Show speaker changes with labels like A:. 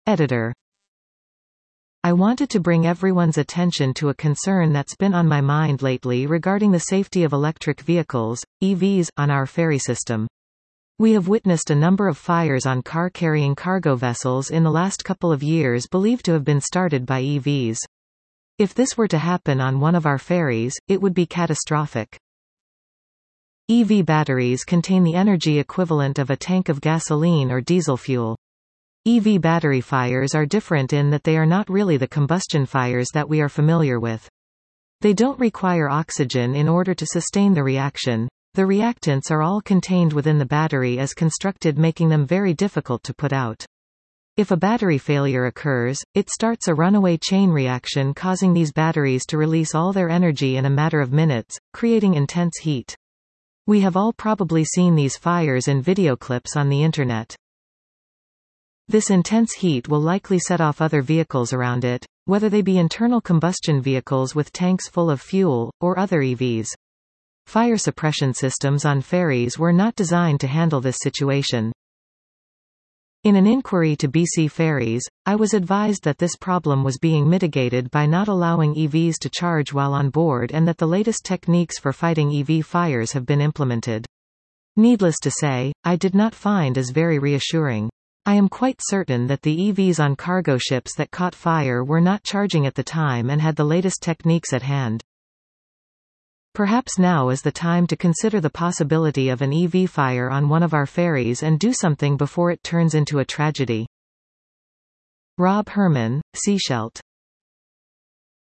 A: Editor. I wanted to bring everyone's attention to a concern that's been on my mind lately regarding the safety of electric vehicles, EVs, on our ferry system. We have witnessed a number of fires on car-carrying cargo vessels in the last couple of years believed to have been started by EVs. If this were to happen on one of our ferries, it would be catastrophic. EV batteries contain the energy equivalent of a tank of gasoline or diesel fuel. EV battery fires are different in that they are not really the combustion fires that we are familiar with. They don't require oxygen in order to sustain the reaction. The reactants are all contained within the battery as constructed, making them very difficult to put out. If a battery failure occurs, it starts a runaway chain reaction, causing these batteries to release all their energy in a matter of minutes, creating intense heat. We have all probably seen these fires in video clips on the internet. This intense heat will likely set off other vehicles around it, whether they be internal combustion vehicles with tanks full of fuel, or other EVs. Fire suppression systems on ferries were not designed to handle this situation. In an inquiry to BC Ferries, I was advised that this problem was being mitigated by not allowing EVs to charge while on board, and that the latest techniques for fighting EV fires have been implemented. Needless to say, I did not find as very reassuring. I am quite certain that the EVs on cargo ships that caught fire were not charging at the time and had the latest techniques at hand. Perhaps now is the time to consider the possibility of an EV fire on one of our ferries and do something before it turns into a tragedy. Rob Herman, Seashelt.